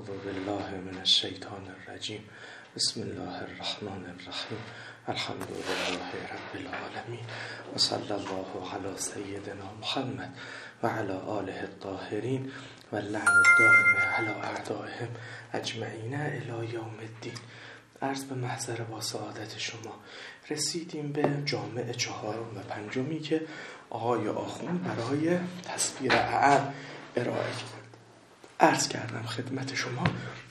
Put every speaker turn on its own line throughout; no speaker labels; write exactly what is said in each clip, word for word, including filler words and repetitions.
بالله من الشیطان الرجیم. بسم الله الرحمن الرحیم. الحمد لله رب العالمین و صلی الله علی سیدنا محمد و علی آله الطاهرین و لعن الدائم علی اعدائهم اجمعین الی یوم الدین. عرض به محضر با سعادت شما رسیدیم به جامع چهارم و پنجمی که آقای آخوند برای تصویر اعم ارائه کرد. عرض کردم خدمت شما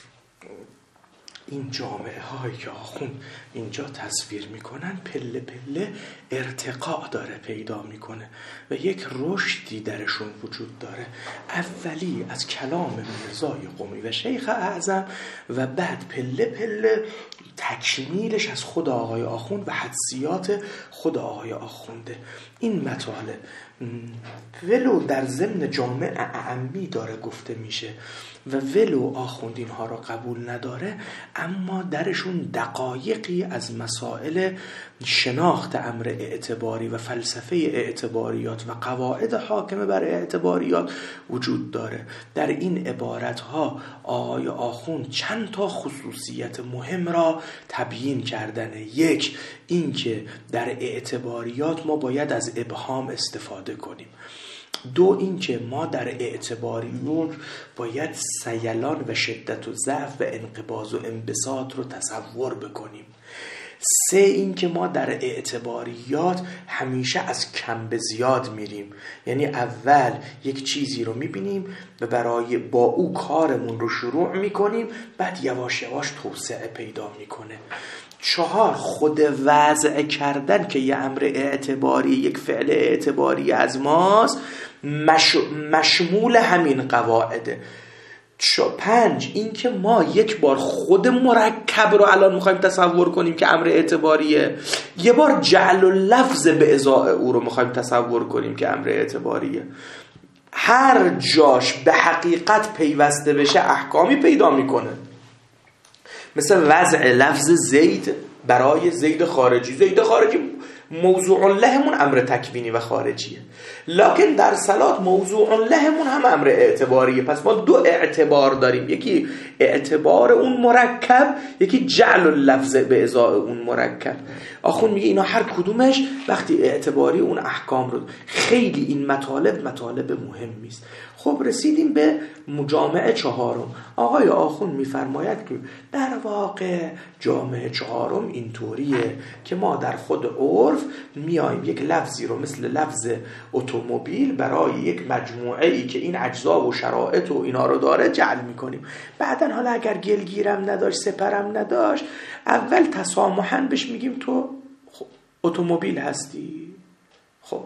این جامعه هایی که آخوند اینجا تصویر میکنن پله پله ارتقاء داره پیدا میکنه و یک رشدی درشون وجود داره. اولی از کلام میرزای قمی و شیخ اعظم و بعد پله پله تکمیلش از خود آقای آخوند و حدسیات خود آقای آخونده. این مطالب ولو در ضمن جامع اعمی داره گفته میشه و ولو آخوند اینها را قبول نداره، اما درشون دقایقی از مسائل شناخت امر اعتباری و فلسفه اعتباریات و قواعد حاکمه بر اعتباریات وجود داره. در این عبارتها آقای آخوند چند تا خصوصیت مهم را تبیین کردن. یک، این که در اعتباریات ما باید از ابهام استفاده کنیم. دو، این که ما در اعتباریون باید سیلان و شدت و ضعف و انقباض و انبساط رو تصور بکنیم. سه، این که ما در اعتباریات همیشه از کم به زیاد میریم، یعنی اول یک چیزی رو میبینیم و برای با او کارمون رو شروع میکنیم، بعد یواش یواش توسعه پیدا میکنه. چهار، خود وضع کردن که یه امر اعتباری، یک فعل اعتباری از ماست، مش... مشمول همین قواعده. پنج، این که ما یک بار خود مرکب رو الان میخوایم تصور کنیم که امر اعتباریه، یه بار جعل و لفظ به ازای او رو میخوایم تصور کنیم که امر اعتباریه. هر جاش به حقیقت پیوسته بشه احکامی پیدا میکنه. مثل وضع لفظ زید برای زید خارجی. زید خارجی موضوع لهمون امر تکوینی و خارجیه، لکن در صلات موضوع لهمون هم امر اعتباریه. پس ما دو اعتبار داریم، یکی اعتبار اون مرکب، یکی جعل اللفظ به ازای اون مرکب. آخوند میگه اینا هر کدومش وقتی اعتباری اون احکام رو. خیلی این مطالب مطالب مهمی است. خب رسیدیم به مجامع چهارم. آقای آخوند میفرماید که در واقع جامع چهارم اینطوریه که ما در خود عرف میایم یک لفظی رو مثل لفظ اتومبیل برای یک مجموعه ای که این اجزا و شرایط و اینا رو داره جعل میکنیم. بعدن حالا اگر گلگیرم نداشت، سپرم نداشت، اول تسامحاً بهش میگیم تو خب اتومبیل هستی. خب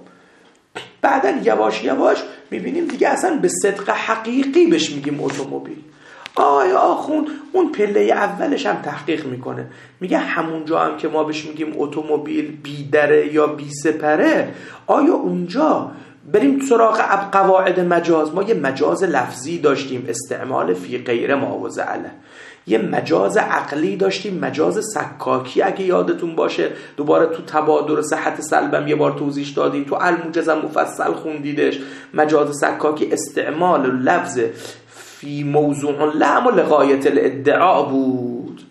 بعدن یواش یواش میبینیم دیگه اصلا به صدق حقیقی بهش میگیم اتومبیل. آیا آخوند اون پله اولش هم تحقیق میکنه، میگه همونجا هم که ما بهش میگیم اتومبیل بی دره یا بی سپره، آیا اونجا بریم سراغ قواعد مجاز؟ ما یه مجاز لفظی داشتیم، استعمال فی غیر معوض علیه. یه مجاز عقلی داشتیم، مجاز سکاکی، اگه یادتون باشه دوباره تو تبادر صحت سلبم یه بار توضیح دادیم، تو الموجزم مفصل خوندیدش. مجاز سکاکی استعمال لفظ فی موضوع لعم و لغایت الادعا بود.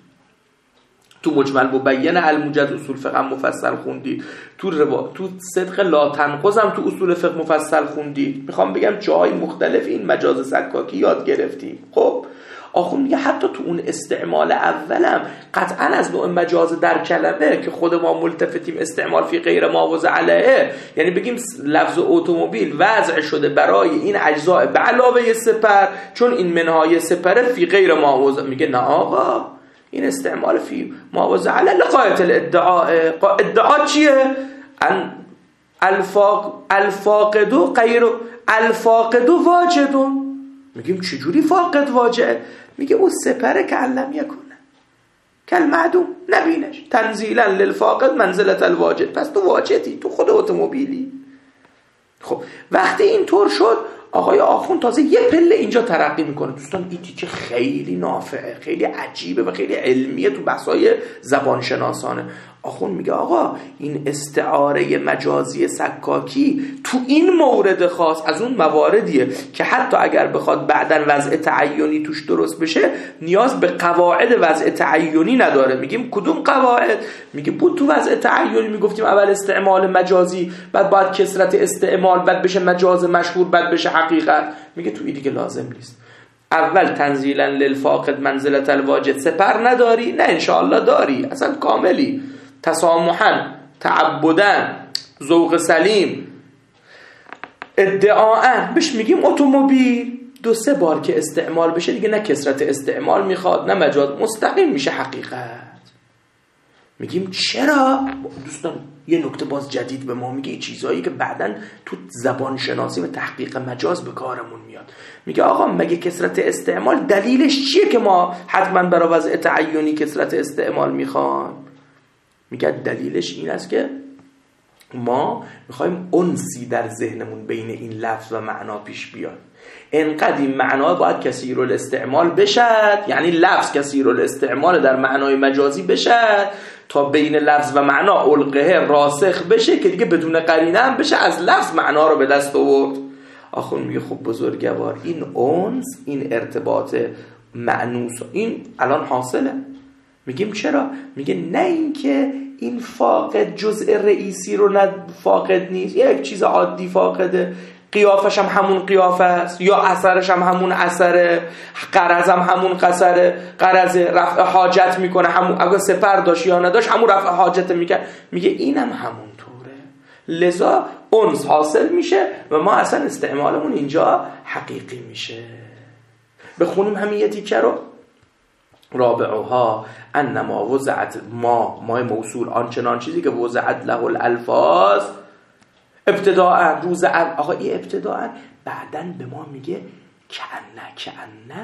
تو مجمل مبین الموجز اصول فقه مفصل خوندید، تو روا... تو صدق لا تنقضم تو اصول فقه مفصل خوندید. میخوام بگم جای مختلف این مجاز سکاکی یاد گرفتیم. خب آخوند میگه حتی تو اون استعمال اولم قطعا از نوع مجاز در کلمه که خود ما ملتفتیم استعمال فی غیر معوض علیه، یعنی بگیم لفظ اتومبیل وضع شده برای این اجزاء به علاوه سپر، چون این منهای سپر فی غیر معوض. میگه نه آقا، این استعمال فی معوض علیه لغایت الادعا. ادعا چیه؟ ان الفاق الفاقدو غیر الفاقدو واجدون. میگیم چجوری فاقد واجد؟ میگه اون سپره که علم یکنه کل معدوم، نبینش تنزیلا للفاقد منزلت الواجد. پس تو واجدی، تو خود اتومبیلی. خب وقتی این طور شد آقای آخوند تازه یه پله اینجا ترقی میکنه. دوستان این تیکه خیلی نافعه، خیلی عجیبه و خیلی علمیه تو بحث‌های زبانشناسانه. آخوند میگه آقا این استعاره مجازی سکاکی تو این مورد خاص از اون مواردیه که حتی اگر بخواد بعدن وضع تعیینی توش درست بشه نیاز به قواعد وضع تعیینی نداره. میگیم کدوم قواعد؟ میگه بود تو وضع تعیینی میگفتیم اول استعمال مجازی، بعد باید کثرت استعمال، بعد بشه مجاز مشهور، بعد بشه حقیقت. میگه تو این دیگه لازم نیست. اول تنزیلا للفاقد منزلت الواجد سپر نداری؟ نه انشاءالله داری، اصلا کاملی. تسامحاً، تعبداً، ذوق سلیم، ادعاءً. بهش میگیم اتومبیل دو سه بار که استعمال بشه دیگه نه کثرت استعمال میخواد نه مجاز، مستقیم میشه حقیقت. میگیم چرا؟ دوستان یه نکته باز جدید به ما میگه، چیزایی که بعداً تو زبان شناسی و تحقیق مجاز به کارمون میاد. میگه آقا مگه کثرت استعمال دلیلش چیه که ما حتما برای وضع تعیینی کثرت استعمال میخوان؟ میگه دلیلش این است که ما میخوایم انسی در ذهنمون بین این لفظ و معنا پیش بیاد. انقدر این معنا باید کثیر الاستعمال بشد، یعنی لفظ کثیر الاستعمال در معنای مجازی بشد تا بین لفظ و معنا علقه راسخ بشه که دیگه بدون قرینه هم بشه از لفظ معنا رو به دست آورد. آخون میگه خب بزرگوار این انس، این ارتباط معنوس این الان حاصله. میگیم چرا؟ میگه نه اینکه این فاقد جزء رئیسی رو نه فاقد نیست، یک چیز عادی فاقده، قیافش هم همون قیافه است یا اثرش هم همون اثره، قرض هم همون قصره، قرض رفع حاجت میکنه همون، اگه سپر داشت یا نداشت همون رفع حاجت میکنه. میگه اینم همون طوره، لذا انس حاصل میشه و ما اصلا استعمالمون اینجا حقیقی میشه. بخونیم همین یه تیکه رو. رابعها انما وضعت ما مای موصول آنچنان چیزی که وضعت له الالفاظ ابتداء روز آقا این ابتداء بعدن به ما میگه کأنه کأنه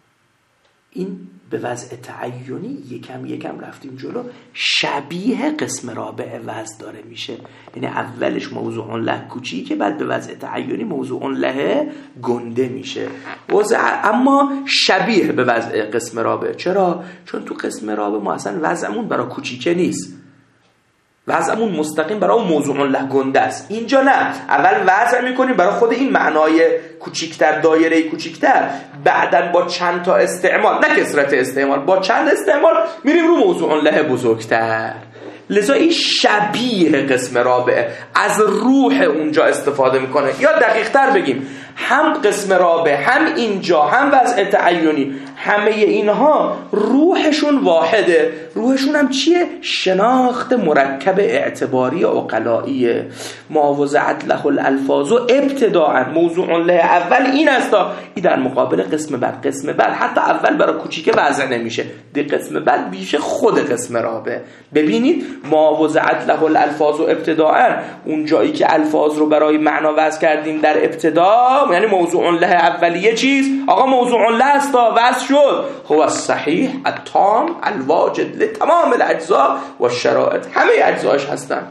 این به وضع تعیینی یکم یکم رفتیم جلو شبیه قسم رابع وضع داره میشه. یعنی اولش موضوع له کوچیکه بعد به وضع تعیینی موضوع له گنده میشه وضع، اما شبیه به وضع قسم رابع. چرا؟ چون تو قسم رابع ما اصلا وضعمون برای کوچیکه نیست، وضعمون مستقیم برای موضوع له گنده است. اینجا نه، اول وضع میکنیم برای خود این معنای کوچیکتر، دایره کوچیکتر، بعدن با چند تا استعمال، نه کثرت استعمال، با چند استعمال میریم رو موضوع له بزرگتر. لذا این شبیه قسم رابعه، از روح اونجا استفاده میکنه. یا دقیق تر بگیم هم قسم رابع هم اینجا هم وضع تعیینی، همه اینها روحشون واحده. روحشون هم چیه؟ شناخت مرکب اعتباری عقلائیه. ما وضعت له الالفاظ ابتداء موضوع له اول این است، این در مقابل قسم بعد. قسم بعد حتی اول برای کوچیکه وضع نمیشه، دی قسم بعد میشه خود قسم رابع. ببینید ما وضعت له الالفاظ ابتداء، اون جایی که الفاظ رو برای معنا وضع کردیم در ابتدا، یعنی موضوع له اولیه چیز آقا موضوع له است، وضع شد. هو الصحیح التام الواجد لتمام الاجزاء و الشرائط، همه اجزاش هستن.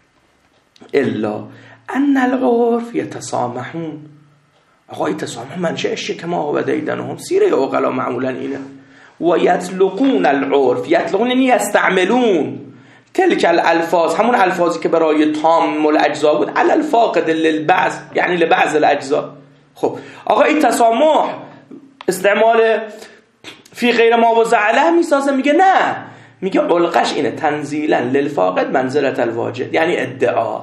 الا ان العرف یتسامحون. آقا این تسامح منشأش که ما هو دیدنهم، سیره عقلا معمولا اینه. و یطلقون العرف، یطلقون یعنی یستعملون تلک الالفاظ، همون الفاظی که برای تام الاجزا بود، علی الفاقد للبعض، یعنی لبعض الاجزا. خب آقا این تسامح استعمال فی غیر ما وضع له میسازه؟ میگه نه، میگه علقش اینه تنزیلا للفاقد منزلت الواجد، یعنی ادعا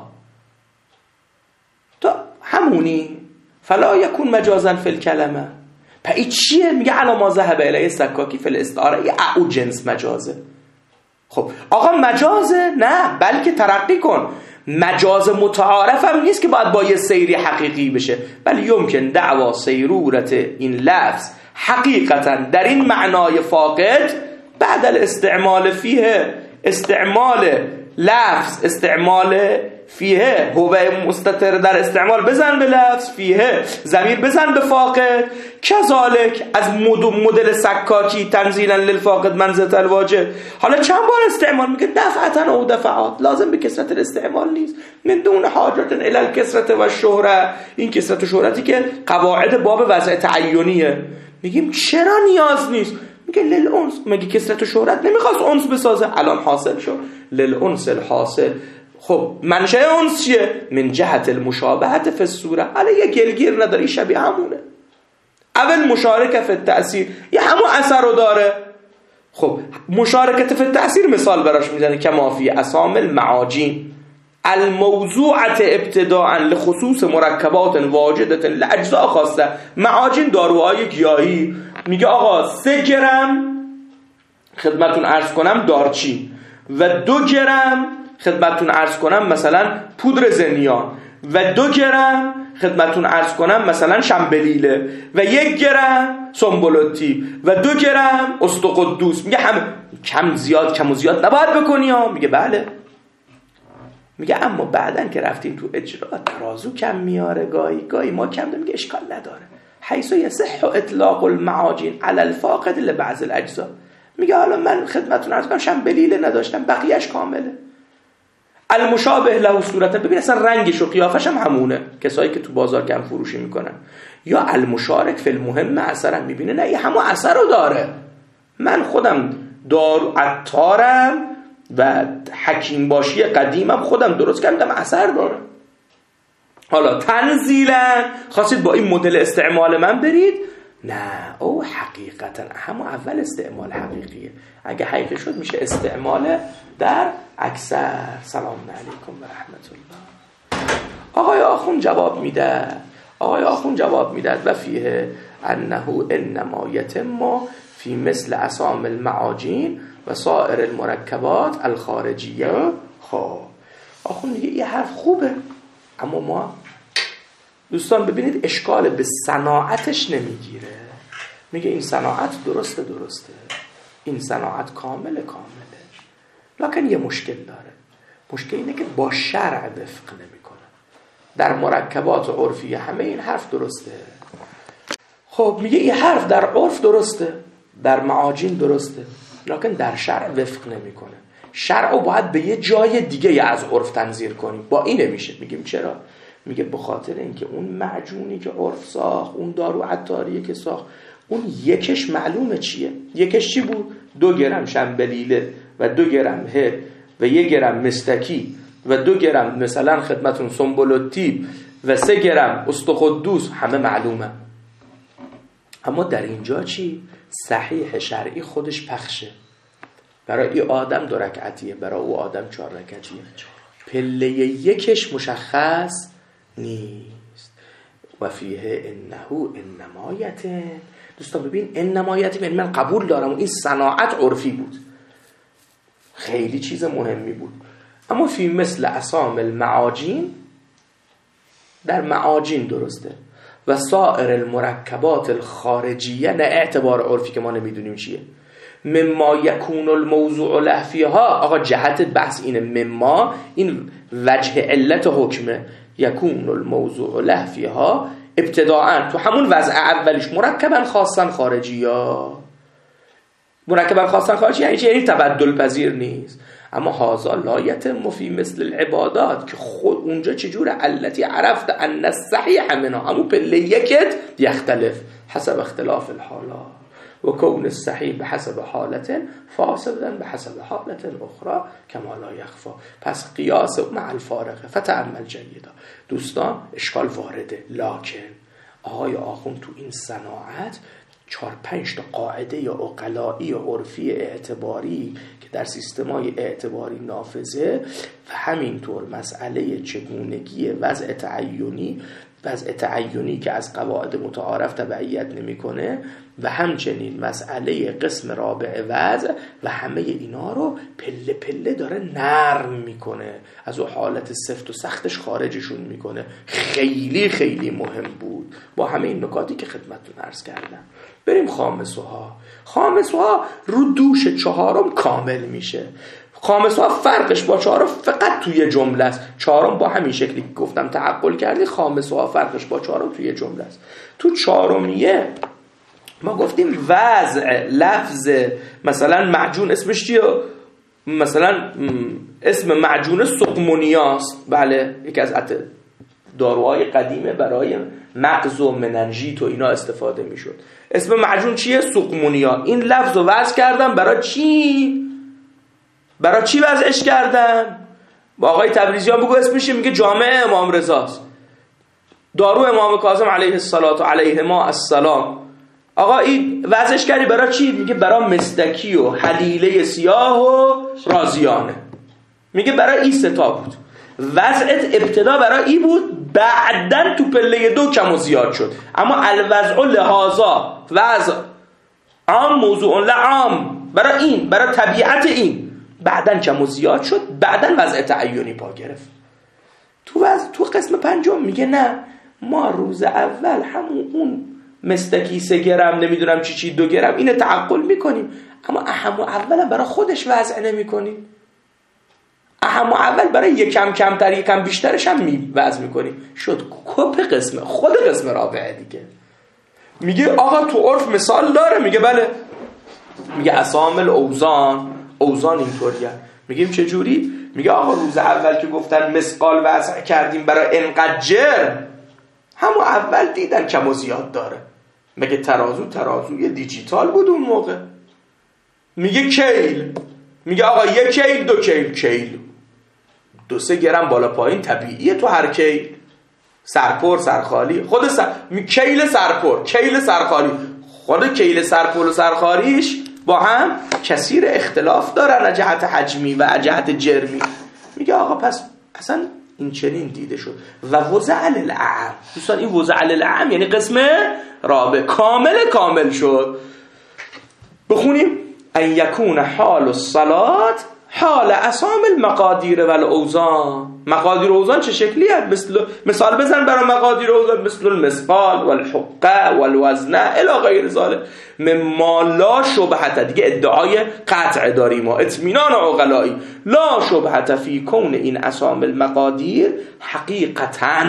تو همونی فلا یکون مجازا فی الکلمه. پا این چیه؟ میگه علا ما ذهب الیه سکاکی فی الاستعاره، یه او جنس مجازه. خب آقا مجازه؟ نه، بلکه ترقی کن، مجاز متعارف هم نیست که باید با یه سیری حقیقی بشه، بل یمکن دعوا سیرورت این لفظ حقیقتا در این معنای فاقد بعد الاستعمال فیه، استعمال لفظ استعمال فیه، هو مستتر در استعمال بزن به لفظ، فیه ضمیر بزن به فاقد. کذالک از مدل سکاکی تنزیلا للفاقد منزلت الواجد. حالا چند بار استعمال میگه؟ دفعتا او دفعات، لازم به کثرت الاستعمال نیست. من دون حاجت الی الکثرت و شهرت. این کثرت و شهرتی که قواعد باب وضع تعینیه. میگیم چرا نیاز نیست؟ میگه للانس. مگه کثرت و شهرت نمیخواست انس بسازه؟ الان حاصل شد للانس الحاصل. خب منشأ انس چیه؟ من جهت المشابهت فی الصوره. حالا یه گلگیر نداری، شبیه همونه. اول مشارکت فی التأثیر، یه همون اثر رو داره. خب مشارکت فی التأثیر مثال براش میزنه که ما فی اسام المعاجین الموضوعت ابتداء لخصوص مرکبات واجدت لاجزاء خاصه. معاجین داروهای گیاهی. میگه آقا سه گرم خدمتون عرض کنم دارچین و دو گرم خدمتون عرض کنم مثلا پودر زنیان و دو گرم خدمتون عرض کنم مثلا شنبلیله و یک گرم سنبلاتی و دو گرم استقدوس. میگه هم کم زیاد کم و زیاد نباید بکنی ها. میگه بله. میگه اما بعدن که رفتیم تو اجرا ترازو کم میاره، گاهی گاهی ما کم داریم. میگه اشکال نداره، حیث یصح اطلاق المعاجین علی الفاقد لبعض الاجزاء. میگه حالا من خدمتتون عرض کنم شنبلیله نداشتم، بقیه‌اش کامله. المشابه له صورت، ببین اصلا رنگش و قیافش هم همونه، کسایی که تو بازار کم فروشی میکنن. یا المشارک فی المهم اثرا، میبینه نه یه همون اثر رو داره. من خودم دارو عطارم و حکیم باشی قدیمم خودم درست کردم، اثر داره. حالا تنزیلا خواستید با این مدل استعمال من برید؟ نه، او حقیقتا همون اول استعمال حقیقیه. اگه حقیقی شد میشه استعمال در اکثر. سلام علیکم و رحمت الله. آقای آخوند جواب میده آقای آخوند جواب میداد و فیه انه انما یتم فی مثل اسام المعاجین و سایر المرکبات الخارجیه. خب آخوند میگه یه حرف خوبه، اما ما دوستان ببینید اشکال به صناعتش نمیگیره. میگه این صناعت درسته درسته، این صناعت کامل کامله، لکن یه مشکل داره. مشکل اینه که با شرع وفق نمیکنه. در مرکبات عرفی همه این حرف درسته. خب میگه این حرف در عرف درسته، در معاجین درسته، لکن در شرع وفق نمیکنه. شرع رو باید به یه جای دیگه از عرف تنظیر کنیم. با این نمیشه. میگیم چرا؟ میگه به خاطر اینکه اون معجونی که عرف ساخت، اون دارو عطاریه که ساخت، اون یکش معلومه چیه. یکش چی بود؟ دو گرم شنبلیله و دو گرم هل و یک گرم مستکی و دو گرم مثلا خدمتون سنبلاتی و سه گرم استقدوس، همه معلومه. اما در اینجا چی؟ صحیح شرعی خودش پخشه. برای این آدم دو رکعتیه، برای او آدم چهار رکعتیه. پله یکش مشخص نیست. و فیه انه انمایته. دوستان ببین انمایته، یعنی من قبول دارم این صناعت عرفی بود، خیلی چیز مهمی بود، اما فی مثل اسام المعاجین، در معاجین درسته، و سایر المرکبات الخارجیه، نه اعتبار عرفی که ما نمیدونیم چیه. مما یکون الموضوع له فیها. آقا جهت بحث اینه، مما این وجه علت حکمه. یکون الموضوع له فیها ابتداءً، تو همون وضع اولیش مرکباً خاصاً خارجی، یا مرکباً خاصاً خارجی یعنی چی؟ یعنی تبدل پذیر نیست. اما هذا لا یتم فی مثل العبادات، که خود اونجا چجوره؟ التی عرفت ان الصحیح منها، همون پله یکت یختلف حسب اختلاف الحالات و کون الصحیح بحسب حالت فاسدا بحسب حالت اخرى کما لا یخفا. پس قیاس مع الفارقه فتأمل جیدا. دوستان اشکال وارده، لکن آقای آخوند تو این صناعت چهار پنج تا قاعده یا عقلائی یا عرفی اعتباری که در سیستمای اعتباری نافذه و همینطور مسئله چگونگی وضع تعینی، وضع تعینی که از قواعد متعارف تبعیت نمیکنه، و همچنین مسئله قسم رابع وضع، و همه اینا رو پله پله داره نرم میکنه، از اون حالت سفت و سختش خارجشون میکنه. خیلی خیلی مهم بود با همه این نکاتی که خدمتتون عرض کردم. بریم خامسوها. خامسوها رو دوش چهارم کامل میشه.
خامس ها فرقش با چهارم فقط توی جمله است. چهارم با همین شکلی که گفتم تعقل کردی، خامس ها فرقش با چهارم توی جمله است. تو چهارمیه ما گفتیم وضع لفظ مثلا معجون اسمش چیه؟ مثلا اسم معجون سقمونیاست. بله، یکی از داروهای قدیمه برای مغز و مننژیت و اینا استفاده میشد. اسم معجون چیه؟ سقمونیا. این لفظ رو وضع کردم برای چی؟ برای چی وضعش کردم؟ با آقای تبریزیان بگو اسمش، میگه جامع امام رضاست. دارو امام کاظم علیه الصلاة و علیهما السلام. آقا این وضعش کردی برای چی؟ میگه برای مستکی و حلیله سیاه و رازیانه. میگه برای این ستا بود. وضعت ابتدا برای ای بود، بعدن تو پله دو کم و زیاد شد. اما الوضع لحاظا وضع عام موضوع لعام، برای این، برای طبیعت این، بعدن کم و زیاد شد، بعدن وضع تعیونی پا گرفت. تو وضع تو قسم پنجم میگه نه، ما روز اول همون اون مستکی سه گرم نمیدونم چی چی دو گرم اینه تعقل میکنیم، اما اهم و اولا برای خودش وضع نمیکنیم. اهم و اول برای یکم کمتر یکم بیشترش هم می وضع میکنیم. شد کپ قسم خود قسم رابعه دیگه. میگه آقا تو عرف مثال داره؟ میگه بله. میگه اسامل اوزان، اوزان اینطوریه. میگیم چه جوری؟ میگه آقا روز اول که گفتن مسقال وضع کردیم برای انقدر جرم، همون اول دیدن کم و زیاد داره. میگه ترازو ترازوی دیجیتال بود اون موقع. میگه کیل، میگه آقا یک کیل دو کیل، کیل دو سه گرم بالا پایین طبیعیه تو هر کیل. سرپر سرخالی خود سر... کیل سرپر کیل سرخالی، خود کیل سرپر و سرخالیش با هم کثیر اختلاف دارن از جهت حجمی و از جهت جرمی. میگه آقا پس اصلا این چنین دیده شد. و وضع للعام، دوستان این وضع للعام یعنی قسم رابع کامل کامل شد. بخونیم ان یکون حال الصلاة حال اسام المقادیر و الاوزان. مقادیر و اوزان چه شکلی هست؟ مثل مثال بزن برای مقادیر و اوزان، مثل المثقال والحقه والوزن الی غیر ذلک مما لا شبهه. دیگه ادعای قطع داریم ما، اطمینان عقلایی. لا شبهه فی کون این اسام المقادیر حقیقتاً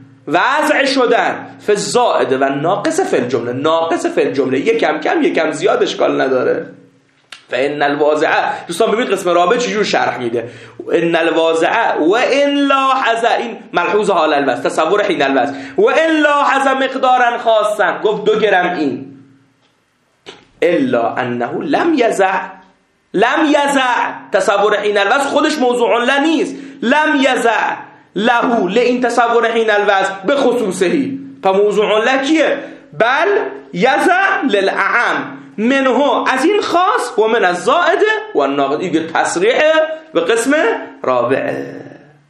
وضع شدن فی الزائد و ناقص فی الجمله. ناقص فی الجمله یکم کم یکم زیاد اشکال نداره. فان الواضعه، دوستان ببینید قسم رابع چجور شرح میده. ان الواضعه و ان لاحظ، این ملحوظ حال الوضع، تصور حین الوضع. و ان لاحظ مقدارا خاصا، گفت دو گرم این، الا انه لم یزع، لم یزع تصور حین الوضع خودش موضوع له نیست. لم یزع له لئن تصور حین الوضع به خصوصه، پس موضوع له کیه؟ بل یزع للعام منه، از این خاص، و من از زائده و ناقص. این تصریح به قسم رابعه.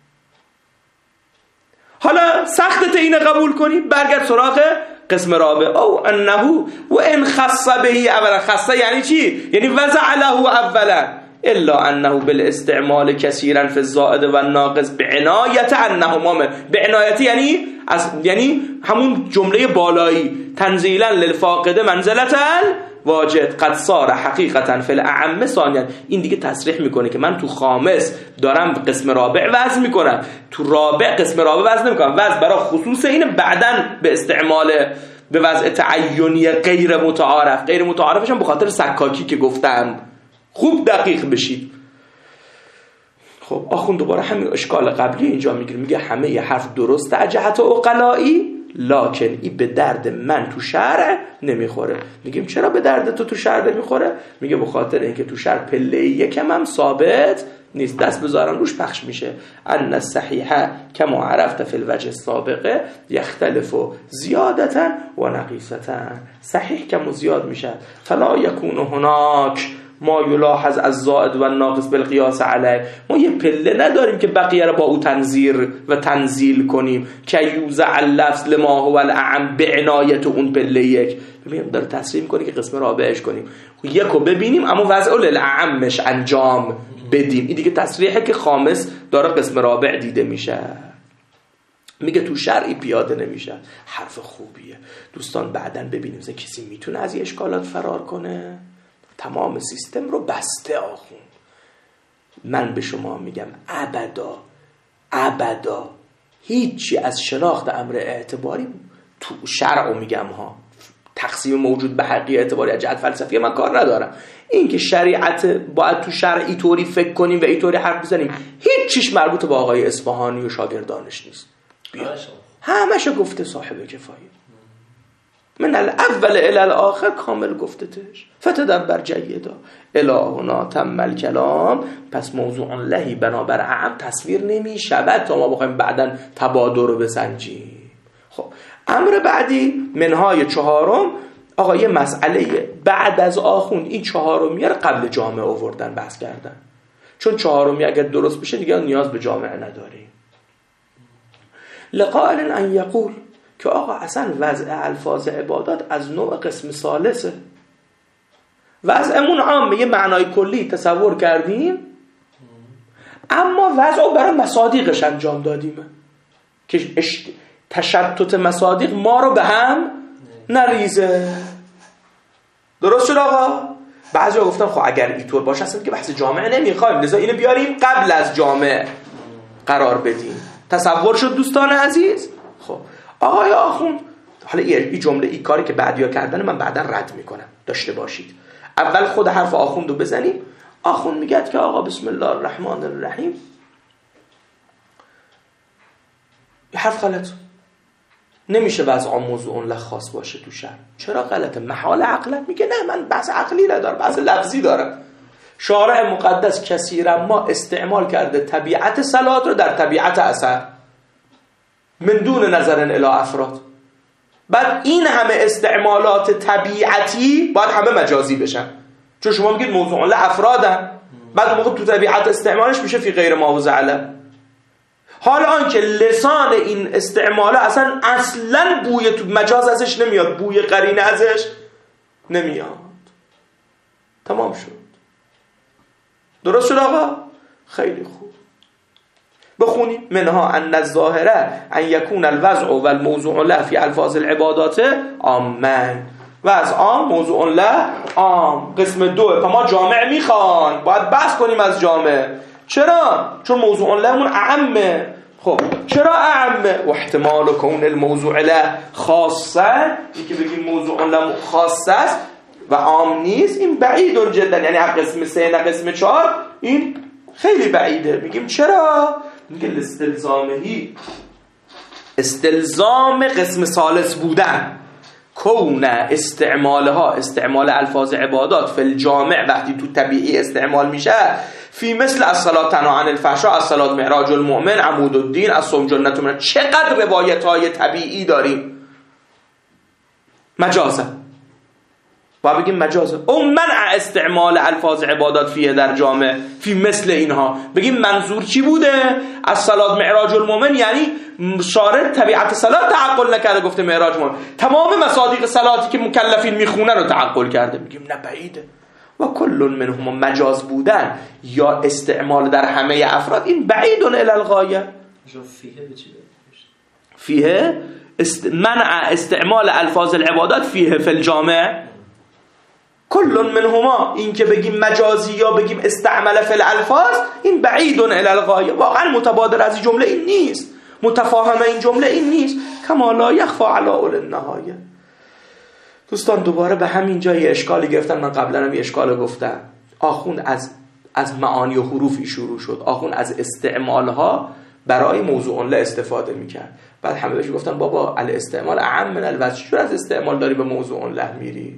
حالا سختت اینه قبول کنی، برگرد سراغ قسم رابع. او انه و ان خص به اولا. خصه یعنی چی؟ یعنی وضع له اولا، الا انه بالاستعمال کثیرا فی الزائد و الناقص بعنایت انهما من. بعنایت یعنی از یعنی همون جمله بالایی، تنزیلا للفاقد منزلة واجد قد صار حقیقتا فی الاعم ثانیا. این دیگه تصریح میکنه که من تو خامس دارم قسم رابع وضع میکنم، تو رابع قسم رابع وضع نمیکنم. وضع برای خصوص اینه، بعدن به استعمال به وضع تعینی غیر متعارف. غیر متعارفش هم به خاطر سکاکی که گفتم، خوب دقیق بشید. خب آخوند دوباره همین اشکال قبلی اینجا میگیره، میگه همه ی حرف درسته از جهت عقلایی، لکن این به درد من تو شرع نمیخوره. میگیم چرا به درد تو تو شرع نمیخوره؟ میگه به خاطر اینکه تو شرع پله یکم هم ثابت نیست، دست بذارن روش پخش میشه. ان الصحیحه کما عرفت فی الوجه السابقه یختلف زیادتا و نقیصتا. صحیح کم و زیاد میشه. فلا یکون هناک ما یلاحظ از زائد و ناقص بالقیاس علیه. ما یه پله نداریم که بقیه رو با او تنظیر و تنزیل کنیم که یوزع اللفظ لما هو الاعم به عنایت اون پله یک. ببینیم داره تصریح میکنه که قسم رابعش کنیم، یکو ببینیم اما وضع للعمش انجام بدیم. این دیگه تصریحه که خامس داره قسم رابع دیده میشه. میگه تو شرعی پیاده نمیشه. حرف خوبیه دوستان. بعدن ببینیم مثلا کسی میتونه از این اشکالات فرار کنه. تمام سیستم رو بسته آخون. من به شما میگم ابدا ابدا هیچی از شناخت امر اعتباری تو شرعو میگم ها، تقسیم موجود به حقیقی اعتباری از جهت فلسفی من کار ندارم. این که شریعت باید تو شرع اینطوری فکر کنیم و اینطوری حرف بزنیم هیچ چیش مربوط به آقای اصفهانی و شاگردانش نیست. همشه گفته صاحب کفایه، من الاول الی الاخر کامل گفتتش. فتدبر جیدا الهنا تم الکلام. پس موضوع لهی بنابر اعم تصویر نمی شود تا ما بخوایم بعداً تبادر رو بسنجیم. خب امر بعدی منهای چهارم، آقا یه مسئله بعد از آخوند این چهارمیه رو قبل جامعه آوردن بحث کردن، چون چهارمیه اگر درست بشه دیگه نیاز به جامعه نداریم. لقائل ان یقول که آقا اصلا وضع الفاظ عبادات از نوع قسم ثالثه. وضعمون عامه، یه معنای کلی تصور کردیم اما وضعو برای مصادیقش انجام دادیم که تشتت مصادیق ما رو به هم نریزه. درست شد آقا؟ بعضی ها گفتن خب اگر اینطور باشه اصلا که بحث جامعه نمیخوایم، لذا اینو بیاریم قبل از جامعه قرار بدیم. تصور شد دوستان عزیز؟ خب آقای آخوند، حالا این جمله این کاری که بعدیا کردن من بعدا رد میکنم، داشته باشید. اول خود حرف آخوند رو بزنیم. آخوند میگه که آقا بسم الله الرحمن الرحیم، یه حرف غلط، نمیشه وضع موضوع له خاص باشه تو شرع. چرا غلطه؟ محال عقلت میگه نه من بحث عقلی ندارم، بحث لفظی دارم. شارع مقدس کثیرا ما استعمال کرده طبیعت صلات رو در طبیعت اثر من دون نظر الی افراد. بعد این همه استعمالات طبیعتی باید همه مجازی بشن، چون شما میگید موضوع له افرادن، بعد موقع تو طبیعت استعمالش میشه فی غیر معوض علیه. حالا آنکه لسان این استعماله اصلا اصلا بوی تو مجاز ازش نمیاد، بوی قرینه ازش نمیاد. تمام شد. درست شد آقا؟ خیلی خوب. بخونیم منها ان الظاهره ان یکون الوضع و الموضوع له فی الفاظ العبادات عامن. وضع عام، موضوع له عام. قسم دو، ما جامع میخوان باید بحث کنیم از جامع. چرا؟ چون موضوع لهمون اعمه. خب چرا اعمه؟ و احتمال کون الموضوع له خاصه، این که بگیم موضوع له خاصه است و عام نیست، این بعید جدا، یعنی قسم سه نه قسم چهار این خیلی بعیده. میگیم چرا؟ میگه استلزامهی، استلزام قسم ثالث بودن، کون استعمالها، استعمال الفاظ عبادات فی الجامع وقتی تو طبیعی استعمال میشه، فی مثل الصلاة تنها عن الفحشاء، الصلاة معراج المؤمن، عمود الدین، الصوم جنة من. چقدر روایت های طبیعی داریم مجازه، با بگیم مجازه. او منع استعمال الفاظ عبادات فیه در جامع فی مثل اینها، بگیم منظور چی بوده؟ از صلات معراج المؤمن، یعنی شارع طبیعت صلات تعقل نکرده، گفته معراج المؤمن، تمام مصادیق صلاتی که مکلفین میخونن رو تعقل کرده. میگیم نه بعیده. و کل منهم مجاز بودن یا استعمال در همه افراد این بعید الی الغایه.
فیه به چی
فیه است... منع استعمال الفاظ العبادات فیه فی الجامع. کل منهما، این که بگیم مجازی یا بگیم استعمال فی الالفاظ، این بعید الی الغایه. واقعا متبادر از این جمله این نیست، متفاهم این جمله این نیست. کما لا یخفی علی اول النهایه. دوستان دوباره به همین جای اشکالی گرفتن. من قبلا هم یه اشکال گفتم. آخوند از از معانی و حروفی شروع شد. آخوند از استعمالها برای موضوع له استفاده میکرد. بعد همه بهش گفتن بابا الاستعمال اعم من الوضع، چرا از استعمال داری به موضوع له میری؟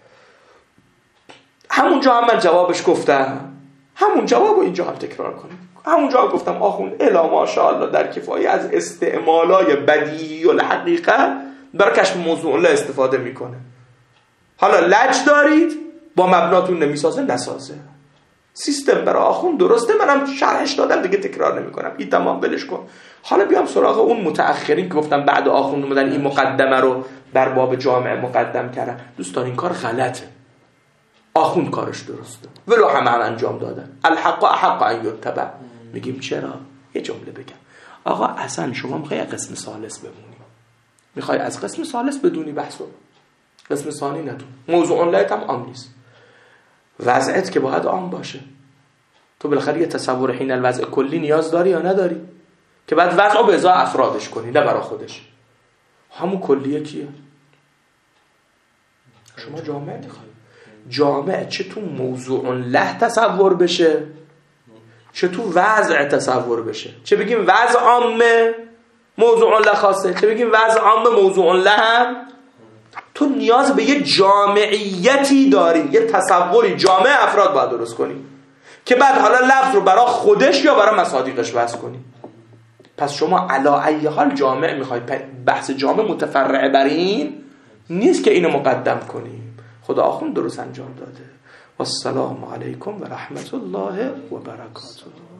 همونجا هم من جوابش گفتم، همون جوابو اینجا هم تکرار کنیم. همونجا گفتم آخوند الا ماشاءالله در کفایه از استعمالای بدیهی و الحقیقه برای کشف موضوع له استفاده میکنه. حالا لج دارید با مبناتون نمیسازه، نسازه. سیستم برای آخوند درسته، منم شرحش دادم دیگه تکرار نمی کنم. این تمام بلش کن. حالا بیام سراغ اون متأخرین که گفتم بعد آخوند اومدن این مقدمه رو در باب جامعه مقدم کردن. دوستان این کار غلطه. آخوند کارش درسته ولو همه هم انجام دادن. الحق احق ان یتبع. میگیم چرا؟ یه جمله بگم. آقا اصلا شما میخوای قسم ثالث بمونی، میخوای از قسم ثالث بدونی بحثو، قسم ثانی ندون. موضوع له هم عام نیست، وضعت که باید عام باشه. تو بالاخره یه تصور حین الوضع کلی نیاز داری یا نداری که بعد وضع به ازای افرادش کنی، نه برای خودش. همون کلیه کیه؟ شما جامعه میخوای جامعه چه تو موضوع له تصور بشه، چه تو وضع تصور بشه. چه بگیم وضع عامه موضوع له خاصه، چه بگیم وضع عامه موضوع له هم. تو نیاز به یه جامعیتی داری، یه تصوری جامعه افراد باید درست کنی که بعد حالا لفظ رو برای خودش یا برای مصادیقش وضع کنی. پس شما علا ای حال جامعه میخوای، بحث جامعه متفرع بر این نیست که اینو مقدم کنیم. خدا آخوند درست انجام داده. و السلام علیکم و رحمت الله و برکاته.